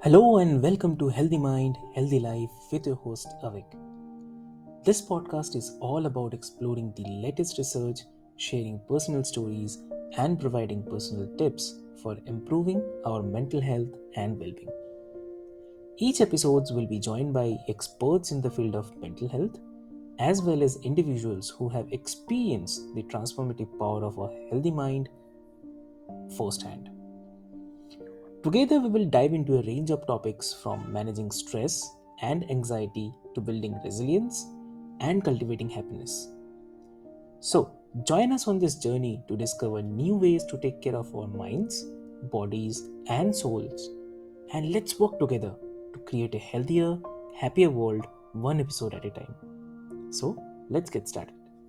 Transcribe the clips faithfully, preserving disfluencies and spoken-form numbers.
Hello and welcome to Healthy Mind, Healthy Life with your host Avik. This podcast is all about exploring the latest research, sharing personal stories, and providing personal tips for improving our mental health and well being. Each episode will be joined by experts in the field of mental health, as well as individuals who have experienced the transformative power of a healthy mind firsthand. Together, we will dive into a range of topics from managing stress and anxiety to building resilience and cultivating happiness. So, join us on this journey to discover new ways to take care of our minds, bodies, and souls. And let's work together to create a healthier, happier world one episode at a time. So, let's get started.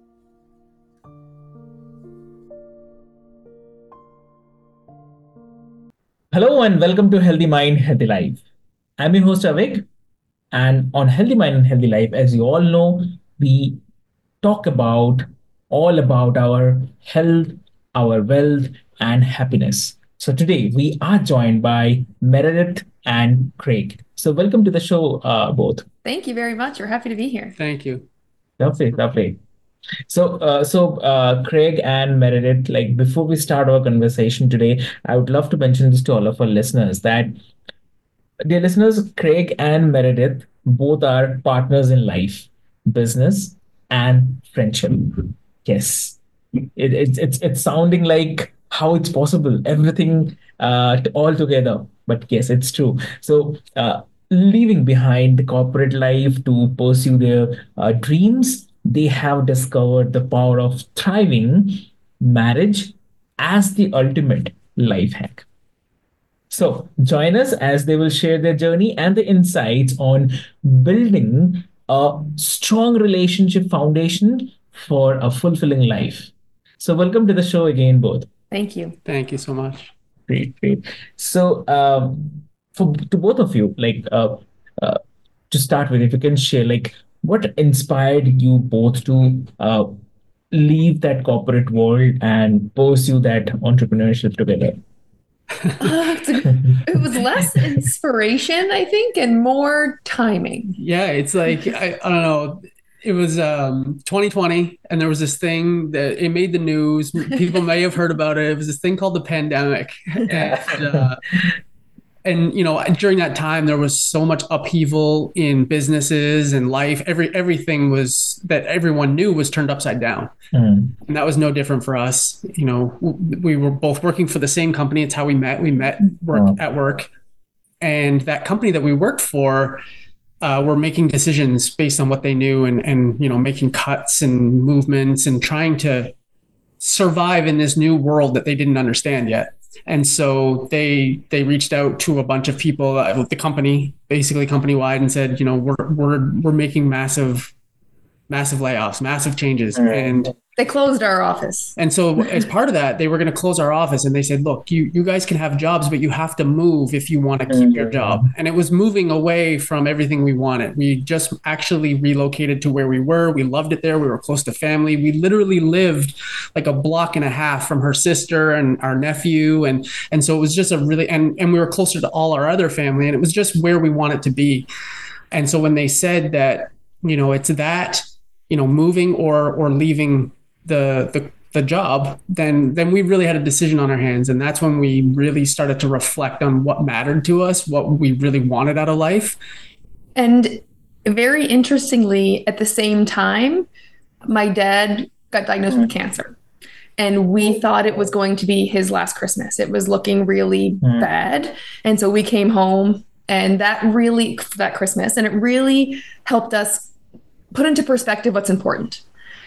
Hello and welcome to Healthy Mind, Healthy Life. I'm your host Avik, and on Healthy Mind and Healthy Life, as you all know, we talk about all about our health, our wealth, and happiness. So today we are joined by Meredith and Craig. So welcome to the show, uh, both. Thank you very much. We're happy to be here. Thank you. Lovely, lovely. So, uh, so uh, Craig and Meredith, like before we start our conversation today, I would love to mention this to all of our listeners that, dear listeners, Craig and Meredith both are partners in life, business, and friendship. Yes, it, it's it's it's sounding like how it's possible, everything uh, t- all together. But yes, it's true. So, uh, leaving behind the corporate life to pursue their uh, dreams, they have discovered the power of thriving marriage as the ultimate life hack. So join us as they will share their journey and the insights on building a strong relationship foundation for a fulfilling life. So welcome to the show again, both. Thank you. Thank you so much. Great, great. So um, for to both of you, like uh, uh, to start with, if you can share, like what inspired you both to uh, leave that corporate world and pursue that entrepreneurship together? Uh, it's a- it was less inspiration, I think, and more timing. Yeah, it's like I, I don't know. It was um, twenty twenty, and there was this thing that it made the news. People may have heard about it. It was this thing called the pandemic, and uh, and you know during that time there was so much upheaval in businesses and life. Every everything was that everyone knew was turned upside down. Mm. And that was no different for us. You know, we were both working for the same company. It's how we met. We met work Wow. at work, and that company that we worked for uh, were making decisions based on what they knew, and and you know making cuts and movements and trying to survive in this new world that they didn't understand yet. And so they they reached out to a bunch of people uh, with the company, basically company wide, and said, you know, we're we're we're making massive massive layoffs, massive changes, and They closed our office. and so as part of that, they were going to close our office, and they said, look, you, you guys can have jobs, but you have to move if you want to keep your job. And it was moving away from everything we wanted. We just actually relocated to where we were. We loved it there. We were close to family. We literally lived like a block and a half from her sister and our nephew. And, and so it was just a really, and, and we were closer to all our other family, and it was just where we wanted to be. And so when they said that, you know, it's that, you know, moving or, or leaving the the the job, then then we really had a decision on our hands, and that's when we really started to reflect on what mattered to us, what we really wanted out of life. And very interestingly, at the same time, my dad got diagnosed with cancer. And we thought it was going to be his last Christmas. It was looking really Mm. bad. And so we came home, and that really, that Christmas, and it really helped us put into perspective what's important.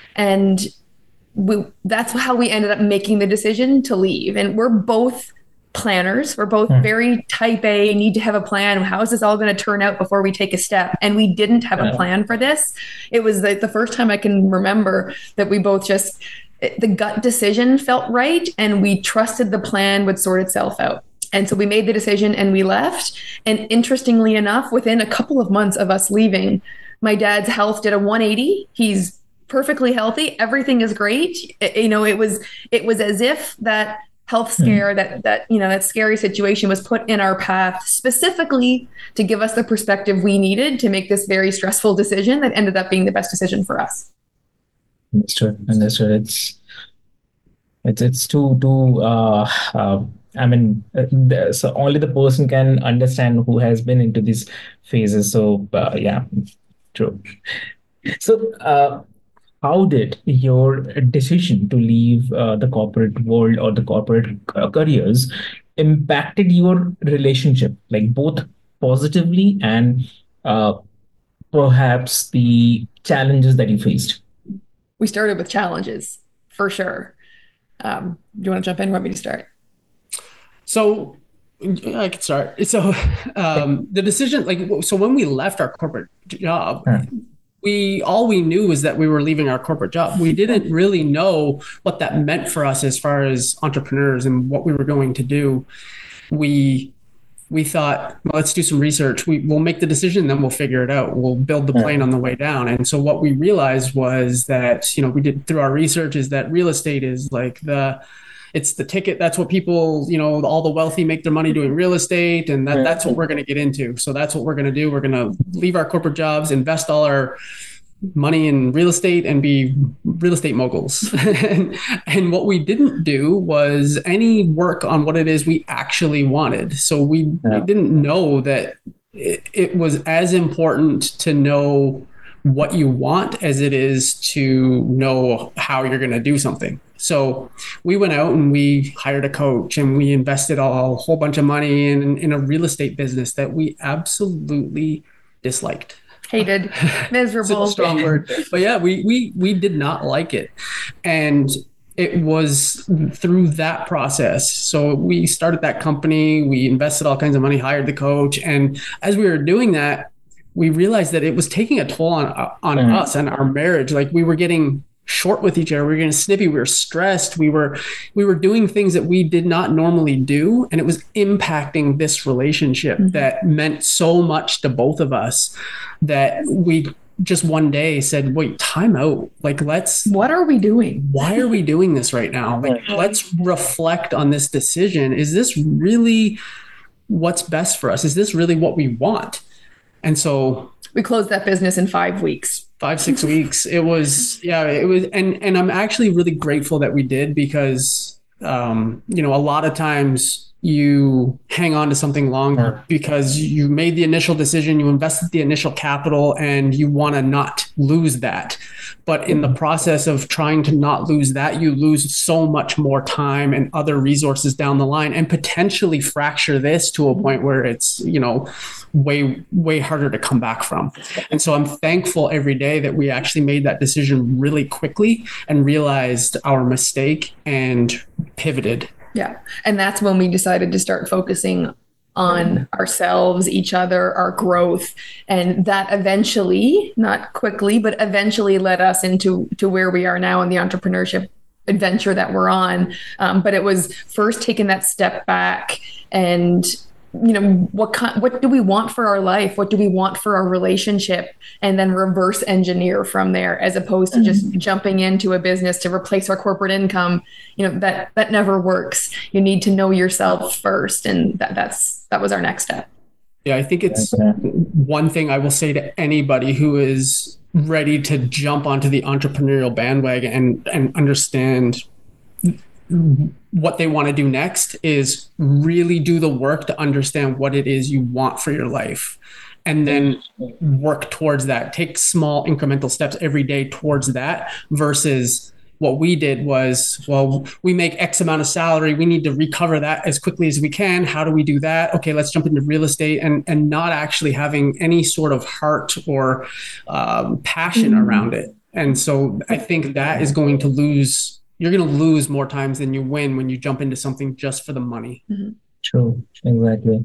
And we, that's how we ended up making the decision to leave. And we're both planners. We're both Hmm. very type A, need to have a plan. How is this all going to turn out before we take a step? And we didn't have Yeah. a plan for this. It was the, the first time I can remember that we both just, the gut decision felt right. And we trusted the plan would sort itself out. And so we made the decision and we left. And interestingly enough, within a couple of months of us leaving, my dad's health did a one eighty. He's perfectly healthy. Everything is great. It- you know, it was it was as if that health scare, that that you know that scary situation was put in our path specifically to give us the perspective we needed to make this very stressful decision that ended up being the best decision for us. Understood. Understood. It's it's it's too too. Uh, uh, I mean, uh, the- so only the person can understand who has been into these phases. So uh, yeah, true. So uh, how did your decision to leave uh, the corporate world or the corporate uh, careers impacted your relationship, like both positively and uh, perhaps the challenges that you faced? We started with challenges for sure. Um, do you want to jump in? Or want me to start? So I could start. So um, the decision, like, so when we left our corporate job, Huh. we all we knew was that we were leaving our corporate job. We didn't really know what that meant for us as far as entrepreneurs and what we were going to do. We we thought, well, let's do some research. We, we'll make the decision, then we'll figure it out. We'll build the plane on the way down. And so what we realized was that, you know, we did through our research is that real estate is like the, it's the ticket. That's what people, you know, all the wealthy make their money doing real estate. And that, that's what we're going to get into. So that's what we're going to do. We're going to leave our corporate jobs, invest all our money in real estate and be real estate moguls. and, and what we didn't do was any work on what it is we actually wanted. So we, Yeah. we didn't know that it, it was as important to know what you want as it is to know how you're going to do something. So we went out and we hired a coach and we invested a whole bunch of money in, in a real estate business that we absolutely disliked. Hated, miserable. It's a strong word, but yeah, we we we did not like it, and it was through that process. So we started that company, we invested all kinds of money, hired the coach, and as we were doing that, we realized that it was taking a toll on on Mhm. us and our marriage. Like we were getting short with each other, we were getting snippy, we were stressed, we were we were doing things that we did not normally do, and it was impacting this relationship Mhm. that meant so much to both of us that we just one day said, wait, time out. Like, let's, What are we doing? why are we doing this right now? Like, let's reflect on this decision. Is this really what's best for us? Is this really what we want? And so We closed that business in five weeks. five, six weeks, it was, yeah, it was. And, and I'm actually really grateful that we did because, um, you know, a lot of times you hang on to something longer because you made the initial decision, you invested the initial capital, and you want to not lose that. But in the process of trying to not lose that, you lose so much more time and other resources down the line and potentially fracture this to a point where it's, you know, way, way harder to come back from. And so I'm thankful every day that we actually made that decision really quickly and realized our mistake and pivoted. Yeah. And that's when we decided to start focusing on ourselves, each other, our growth. And that eventually, not quickly, but eventually led us into to where we are now in the entrepreneurship adventure that we're on. Um, but it was first taking that step back and, you know, what kind, what do we want for our life? What do we want for our relationship? And then reverse engineer from there, as opposed to just jumping into a business to replace our corporate income. You know, that, that never works. You need to know yourself first. And that, that's, that was our next step. Yeah, I think it's one thing I will say to anybody who is ready to jump onto the entrepreneurial bandwagon and, and understand what they want to do next is really do the work to understand what it is you want for your life and then work towards that. Take small incremental steps every day towards that versus what we did was, well, we make X amount of salary. We need to recover that as quickly as we can. How do we do that? Okay, let's jump into real estate and, and not actually having any sort of heart or um, passion mm-hmm. around it. And so I think that is going to lose You're going to lose more times than you win when you jump into something just for the money. Mm-hmm. True, exactly.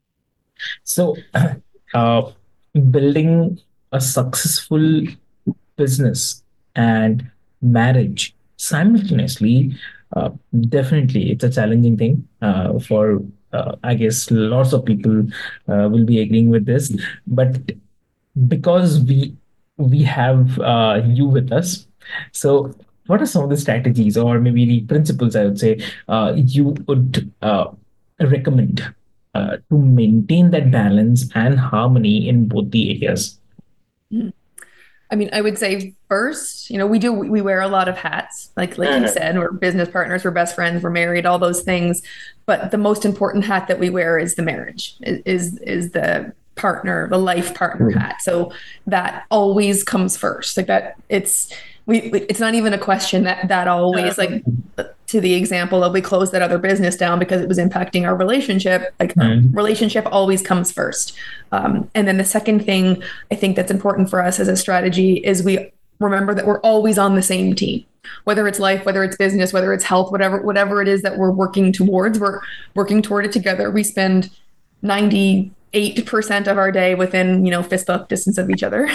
So, uh, building a successful business and marriage simultaneously, uh, definitely it's a challenging thing uh, for, uh, I guess, lots of people uh, will be agreeing with this. But because we we have uh, you with us, so what are some of the strategies or maybe the principles, I would say, uh, you would uh, recommend uh, to maintain that balance and harmony in both the areas? Mhm. I mean, I would say first, you know, we do we wear a lot of hats. Like like you said, we're business partners, we're best friends, we're married, all those things. But the most important hat that we wear is the marriage, is is, is the partner, the life partner Mm. hat. So that always comes first. Like that, it's we. It's not even a question that that always like to the example of we closed that other business down because it was impacting our relationship. Like our Mm. relationship always comes first. Um, and then the second thing I think that's important for us as a strategy is we remember that we're always on the same team, whether it's life, whether it's business, whether it's health, whatever whatever it is that we're working towards, we're working toward it together. We spend ninety-eight percent of our day within, you know, fist bump distance of each other.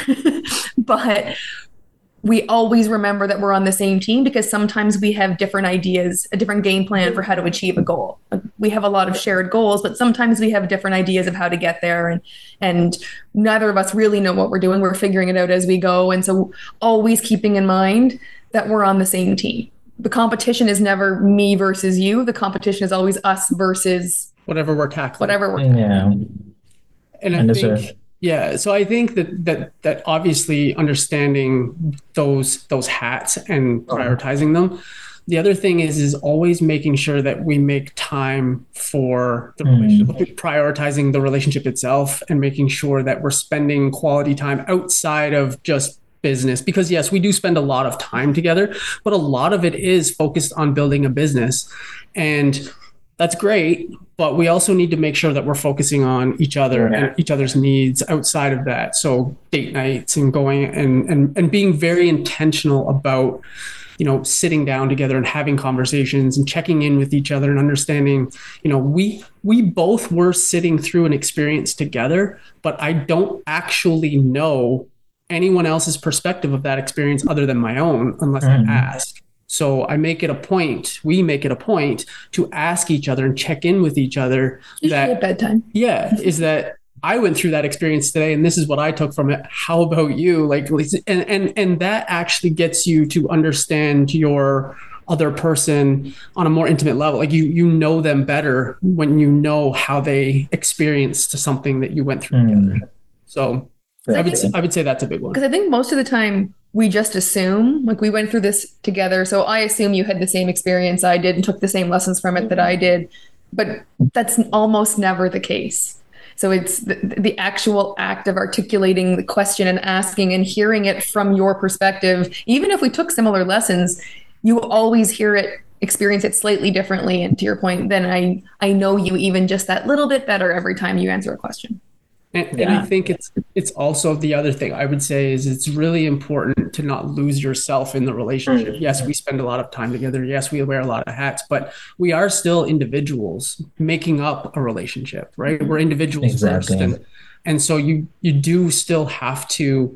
But we always remember that we're on the same team because sometimes we have different ideas, a different game plan for how to achieve a goal. We have a lot of shared goals, but sometimes we have different ideas of how to get there, and and neither of us really know what we're doing. We're figuring it out as we go, and so always keeping in mind that we're on the same team. The competition is never me versus you. The competition is always us versus Whatever we're tackling. whatever we're Yeah, And I understood. think, yeah, so I think that that that obviously understanding those those hats and prioritizing them. The other thing is is always making sure that we make time for the Mm. relationship, prioritizing the relationship itself, and making sure that we're spending quality time outside of just business. Because yes, we do spend a lot of time together, but a lot of it is focused on building a business, and that's great, but we also need to make sure that we're focusing on each other Yeah. and each other's needs outside of that. So date nights and going and and and being very intentional about, you know, sitting down together and having conversations and checking in with each other and understanding, you know, we we both were sitting through an experience together, but I don't actually know anyone else's perspective of that experience other than my own unless I Mm. ask. So I make it a point, we make it a point to ask each other and check in with each other usually at that, bedtime. yeah, is that I went through that experience today and this is what I took from it. How about you? Like, and, and, and that actually gets you to understand your other person on a more intimate level. Like you, you know them better when you know how they experienced something that you went through Mm. together. So I would, I would say that's a big one. Because I think most of the time we just assume, like we went through this together. So I assume you had the same experience I did and took the same lessons from it that I did. But that's almost never the case. So it's the, the actual act of articulating the question and asking and hearing it from your perspective. Even if we took similar lessons, you always hear it, experience it slightly differently. And to your point, then I, I know you even just that little bit better every time you answer a question. And, and Yeah. I think it's it's also the other thing I would say is it's really important to not lose yourself in the relationship. Yes, we spend a lot of time together. Yes, we wear a lot of hats, but we are still individuals making up a relationship, right? We're individuals Exactly. first, and and so you you do still have to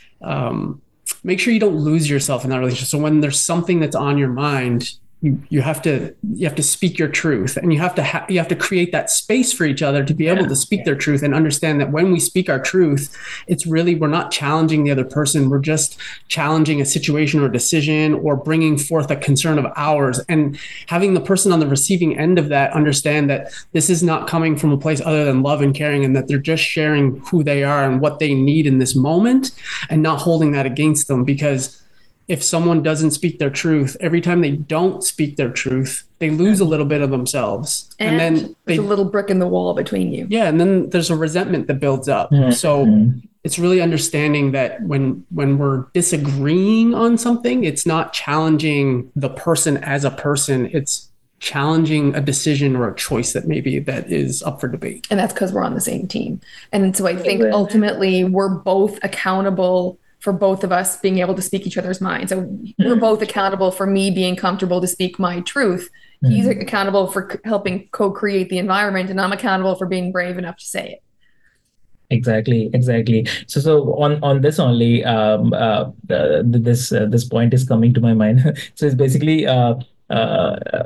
um, make sure you don't lose yourself in that relationship. So when there's something that's on your mind, you you have to you have to speak your truth, and you have to ha- you have to create that space for each other to be able to speak their truth and understand that when we speak our truth, it's really we're not challenging the other person, we're just challenging a situation or a decision or bringing forth a concern of ours, and having the person on the receiving end of that understand that this is not coming from a place other than love and caring, and that they're just sharing who they are and what they need in this moment, and not holding that against them. Because if someone doesn't speak their truth, every time they don't speak their truth, they lose a little bit of themselves. And, And, then they, there's a little brick in the wall between you. yeah, and then there's a resentment that builds up. Mhm. So it's really understanding that when when we're disagreeing on something, it's not challenging the person as a person, it's challenging a decision or a choice that maybe that is up for debate. And that's because we're on the same team. And so I think ultimately we're both accountable for both of us being able to speak each other's minds. So we're both accountable for me being comfortable to speak my truth. He's accountable for c- helping co-create the environment, and I'm accountable for being brave enough to say it. Exactly, exactly. So, so on on this only, um, uh, uh, this uh, this point is coming to my mind. So it's basically uh, uh,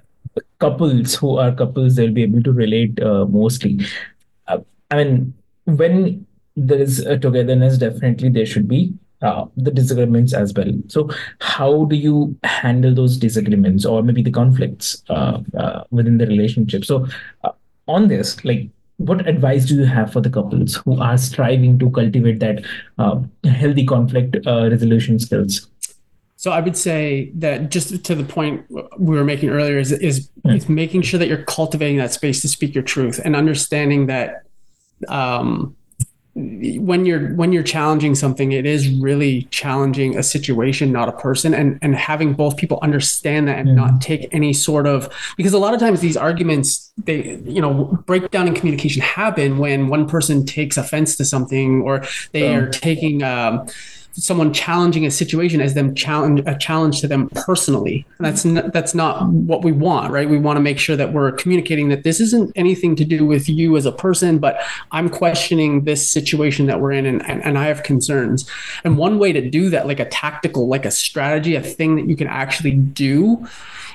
couples who are couples, they'll be able to relate uh, mostly. Uh, I mean, when there is a togetherness, definitely there should be uh, the disagreements as well. So, how do you handle those disagreements or maybe the conflicts uh, uh, within the relationship? So, uh, on this, like, what advice do you have for the couples who are striving to cultivate that uh, healthy conflict uh, resolution skills? So I would say that, just to the point we were making earlier, is is, Mm. is making sure that you're cultivating that space to speak your truth, and understanding that um, when you're when you're challenging something, it is really challenging a situation, not a person, and and having both people understand that and Mm. not take any sort of, because a lot of times these arguments, they, you know, breakdown in communication happen when one person takes offense to something, or they Oh. are taking um, someone challenging a situation as them challenge a challenge to them personally. And that's not, that's not what we want, right? We want to make sure that we're communicating that this isn't anything to do with you as a person, but I'm questioning this situation that we're in, and, and, and I have concerns. And one way to do that, like a tactical, like a strategy, a thing that you can actually do,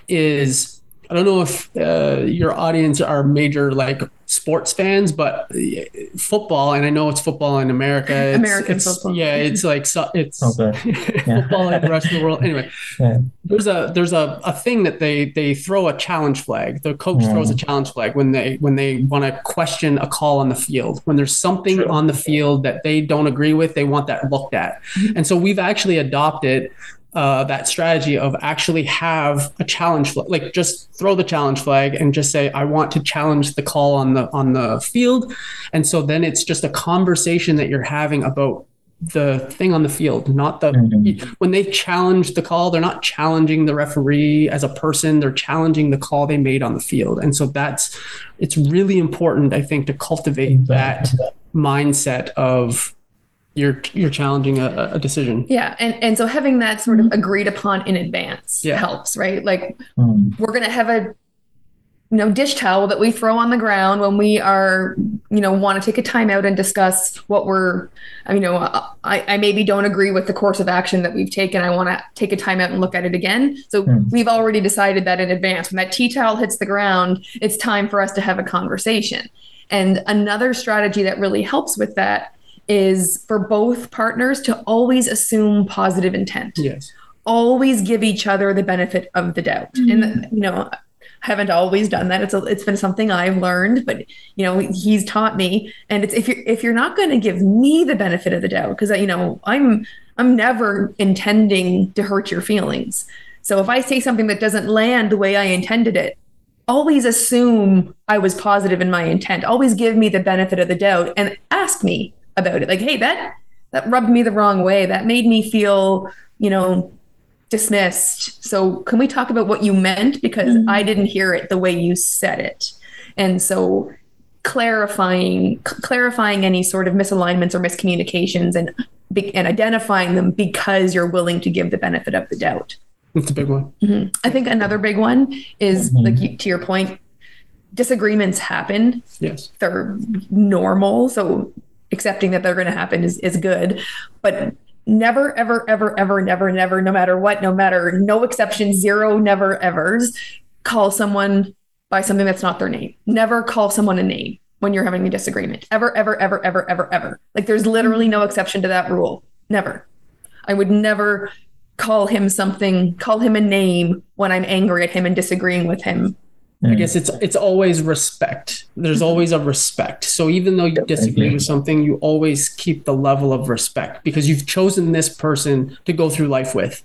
is, I don't know if uh, your audience are major like sports fans, but football, and I know it's football in America. It's, American it's, football. Yeah, it's like so- it's Okay. Yeah. football like the rest of the world. Anyway, Yeah. there's a there's a, a thing that they they throw a challenge flag. The coach Mm. throws a challenge flag when they when they want to question a call on the field. When there's something True. on the field that they don't agree with, they want that looked at. And so we've actually adopted uh, that strategy of actually have a challenge flag, like just throw the challenge flag and just say, I want to challenge the call on the on the field. And so then it's just a conversation that you're having about the thing on the field, not the Mhm. when they challenge the call, they're not challenging the referee as a person, they're challenging the call they made on the field. And so that's, it's really important, I think, to cultivate that mindset of you're you're challenging a, a decision. Yeah. And, and so having that sort of agreed upon in advance Yeah. helps, right? Like Mm. we're going to have a, you know, dish towel that we throw on the ground when we are, you know, want to take a time out and discuss what we're, I mean, you know, I, I maybe don't agree with the course of action that we've taken. I want to take a time out and look at it again. So Hmm. we've already decided that in advance. When that tea towel hits the ground, it's time for us to have a conversation. And another strategy that really helps with that is for both partners to always assume positive intent. Yes. Always give each other the benefit of the doubt. And, you know, haven't always done that. It's a, it's been something I've learned, but you know, he's taught me. And it's, if you're, if you're not going to give me the benefit of the doubt, because you know, I'm, I'm never intending to hurt your feelings. So if I say something that doesn't land the way I intended it, always assume I was positive in my intent. Always give me the benefit of the doubt and ask me about it. Like, hey, that, that rubbed me the wrong way. That made me feel, you know, dismissed. So can we talk about what you meant? Because mm-hmm. I didn't hear it the way you said it. And so clarifying, c- clarifying any sort of misalignments or miscommunications and, and identifying them because you're willing to give the benefit of the doubt. That's a big one. Mm-hmm. I think another big one is Mm-hmm. like you, to your point, disagreements happen. Yes. They're normal. So accepting that they're going to happen is, is good, but never, ever, ever, ever, never, never, no matter what, no matter, no exceptions, zero, never, evers, call someone by something that's not their name. Never call someone a name when you're having a disagreement. Ever, ever, ever, ever, ever, ever. Like there's literally no exception to that rule. Never. I would never call him something, call him a name when I'm angry at him and disagreeing with him. I guess it's it's always respect. There's always a respect. So even though you disagree with something, you always keep the level of respect because you've chosen this person to go through life with.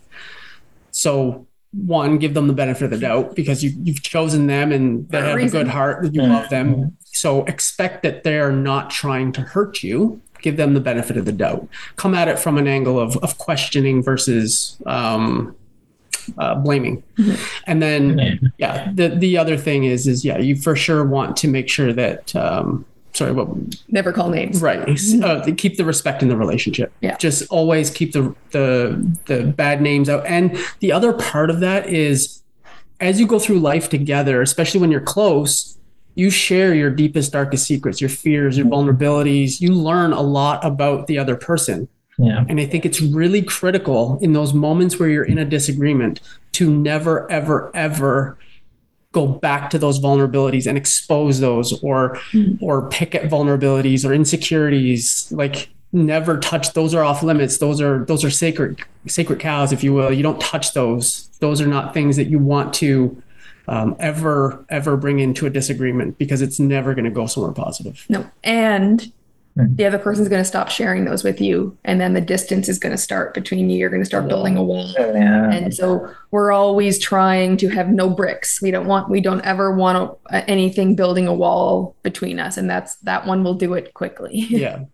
So one, give them the benefit of the doubt because you, you've chosen them and they have a good heart, you love them. So expect that they're not trying to hurt you. Give them the benefit of the doubt. Come at it from an angle of, of questioning versus um, Uh, blaming. Mm-hmm. And then, yeah. yeah, the, the other thing is, is yeah, you for sure want to make sure that, um, sorry, what? Never call names. Right. Uh, keep the respect in the relationship. Yeah. Just always keep the, the, the bad names out. And the other part of that is as you go through life together, especially when you're close, you share your deepest, darkest secrets, your fears, your vulnerabilities. You learn a lot about the other person. Yeah. And I think it's really critical in those moments where you're in a disagreement to never, ever, ever go back to those vulnerabilities and expose those or, mm. or pick at vulnerabilities or insecurities. Like never touch. Those are off limits. Those are those are sacred sacred cows, if you will. You don't touch those. Those are not things that you want to um, ever ever bring into a disagreement, because it's never going to go somewhere positive. No. And the other person's going to stop sharing those with you. And then the distance is going to start between you. You're going to start building a wall. Yeah. And so we're always trying to have no bricks. We don't want, we don't ever want a, anything building a wall between us. And that's, that one will do it quickly. Yeah.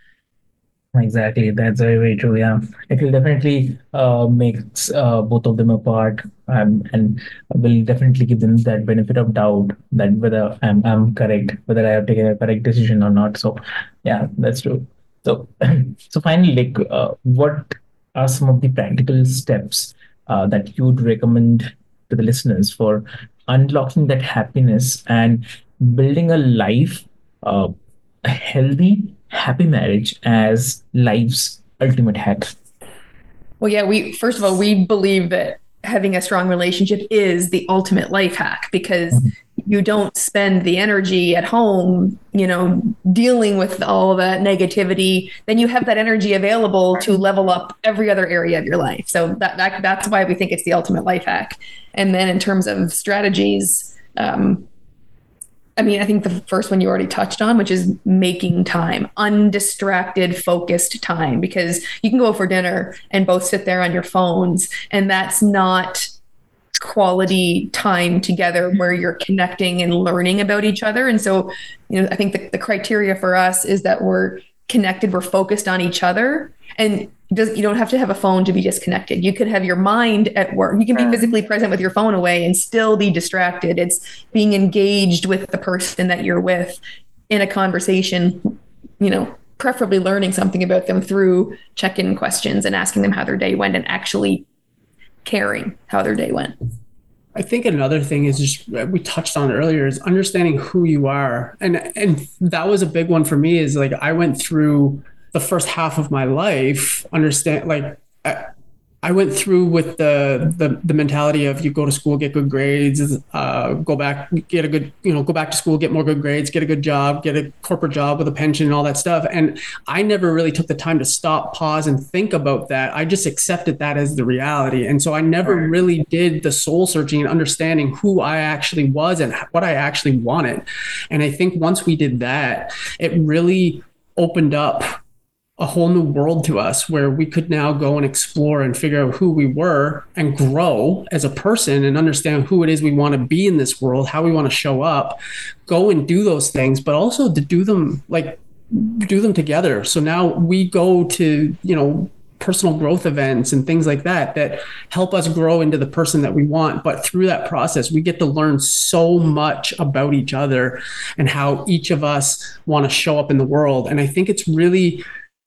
Exactly. That's very, very true. Yeah. It will definitely uh, make uh, both of them apart, um, and will definitely give them that benefit of doubt that whether I'm, I'm correct, whether I have taken a correct decision or not. So, yeah, that's true. So, so finally, like, uh, what are some of the practical steps uh, that you'd recommend to the listeners for unlocking that happiness and building a life, uh, a healthy, happy marriage as life's ultimate hack? Well, yeah, we, first of all, we believe that having a strong relationship is the ultimate life hack, because Mhm. you don't spend the energy at home, you know, dealing with all that negativity. Then you have that energy available to level up every other area of your life. So that, that that's why we think it's the ultimate life hack. And then in terms of strategies, um, I mean, I think the first one you already touched on, which is making time, undistracted, focused time, because you can go for dinner and both sit there on your phones, and that's not quality time together where you're connecting and learning about each other. And so, you know, I think the, the criteria for us is that we're connected, we're focused on each other, and does, you don't have to have a phone to be disconnected. You could have your mind at work. You can be physically present with your phone away and still be distracted. It's being engaged with the person that you're with in a conversation, you know, preferably learning something about them through check-in questions and asking them how their day went and actually caring how their day went. I think another thing is just, we touched on it earlier, is understanding who you are. And and that was a big one for me, is like, I went through the first half of my life, understand, like, I, I went through with the, the the mentality of, you go to school, get good grades, uh, go back, get a good, you know, go back to school, get more good grades, get a good job, get a corporate job with a pension and all that stuff. And I never really took the time to stop, pause, and think about that. I just accepted that as the reality. And so I never really did the soul searching and understanding who I actually was and what I actually wanted. And I think once we did that, it really opened up a whole new world to us, where we could now go and explore and figure out who we were and grow as a person and understand who it is we want to be in this world, how we want to show up, go and do those things, but also to do them, like, do them together. So now we go to, you know, personal growth events and things like that, that help us grow into the person that we want. But through that process, we get to learn so much about each other and how each of us want to show up in the world. And I think it's really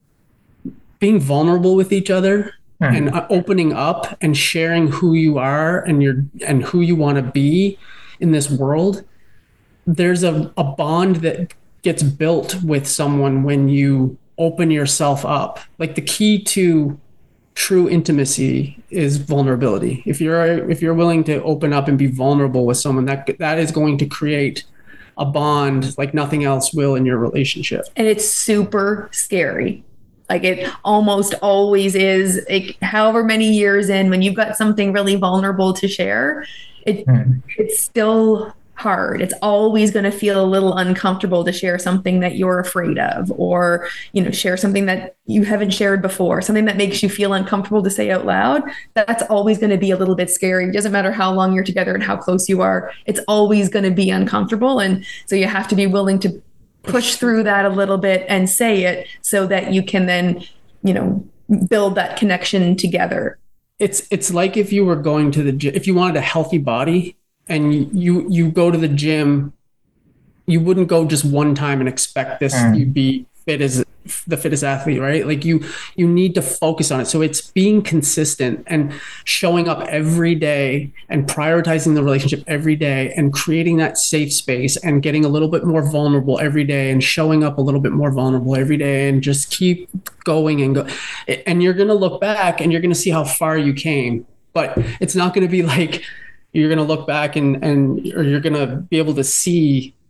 being vulnerable with each other, mm-hmm. and uh, opening up and sharing who you are and your and who you want to be in this world. There's a, a bond that gets built with someone when you open yourself up. Like, the key to true intimacy is vulnerability. If you're if you're willing to open up and be vulnerable with someone, that that is going to create a bond like nothing else will in your relationship. And it's super scary. Like, it almost always is. Like, however many years in, when you've got something really vulnerable to share, it mm. it's still hard. It's always going to feel a little uncomfortable to share something that you're afraid of, or, you know, share something that you haven't shared before, something that makes you feel uncomfortable to say out loud. That's always going to be a little bit scary. It doesn't matter how long you're together and how close you are. It's always going to be uncomfortable. And so you have to be willing to push through that a little bit and say it, so that you can then, you know, build that connection together. It's it's like if you were going to the gym, if you wanted a healthy body and you you go to the gym, you wouldn't go just one time and expect this mm. you'd be fit as the fittest athlete, right? Like, you you need to focus on it. So it's being consistent and showing up every day and prioritizing the relationship every day and creating that safe space and getting a little bit more vulnerable every day and showing up a little bit more vulnerable every day, and just keep going and go. And you're going to look back and you're going to see how far you came, but it's not going to be like you're going to look back and, and or you're going to be able to see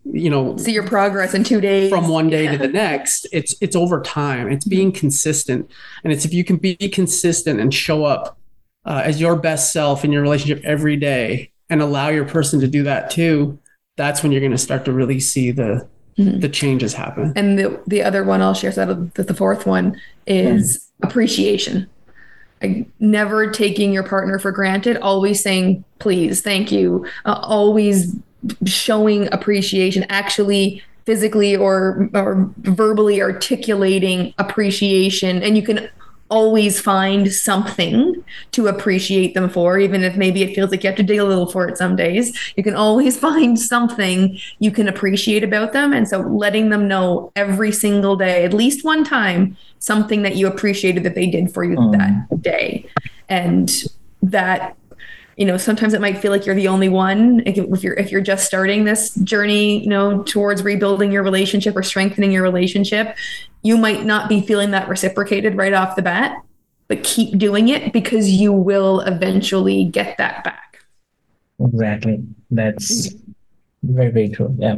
you know, See your progress in two days. from one day to the next. It's it's over time. It's being consistent, and it's if you can be consistent and show up uh, as your best self in your relationship every day, and allow your person to do that too. That's when you're going to start to really see the Mhm. the changes happen. And the the other one I'll share, so that the fourth one is appreciation. Like never taking your partner for granted, always saying please, thank you, uh, always showing appreciation, actually physically or or verbally articulating appreciation, and you can always find something to appreciate them for, even if maybe it feels like you have to dig a little for it some days. You can always find something you can appreciate about them. And so letting them know every single day, at least one time, something that you appreciated that they did for you Mm. that day. And that, you know, sometimes it might feel like you're the only one if if you're if you're just starting this journey, you know, towards rebuilding your relationship or strengthening your relationship. You might not be feeling that reciprocated right off the bat, but keep doing it because you will eventually get that back. Exactly. That's very, very true. Yeah.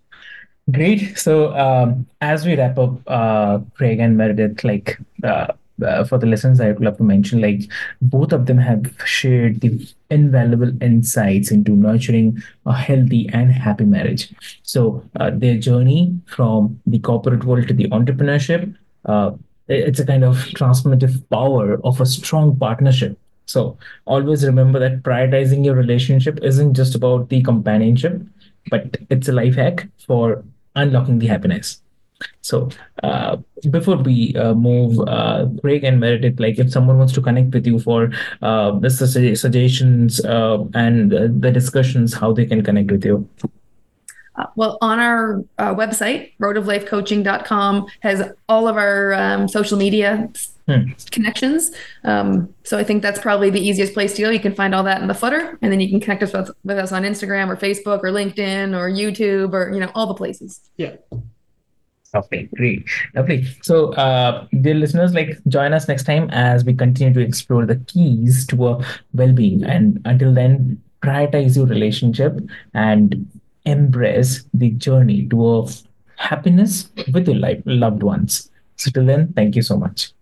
Great. So, um, as we wrap up, uh, Craig and Meredith, like uh, uh, for the listeners, I would love to mention, like both of them have shared the invaluable insights into nurturing a healthy and happy marriage. So, uh, their journey from the corporate world to the entrepreneurship, uh, it's a kind of transformative power of a strong partnership. So, always remember that prioritizing your relationship isn't just about the companionship, but it's a life hack for unlocking the happiness. So uh, before we uh, move, uh, Craig and Meredith, like if someone wants to connect with you for uh, the sugge- suggestions uh, and uh, the discussions, how they can connect with you. Uh, well, on our uh, website, road of life coaching dot com has all of our um, social media Hmm. connections. Um, so I think that's probably the easiest place to go. You can find all that in the footer, and then you can connect us with, with us on Instagram or Facebook or LinkedIn or YouTube or, you know, all the places. Yeah. Okay, great. Lovely. So, uh, dear listeners, like join us next time as we continue to explore the keys to a well-being. And until then, prioritize your relationship and embrace the journey to a happiness with your life, loved ones. So till then, thank you so much.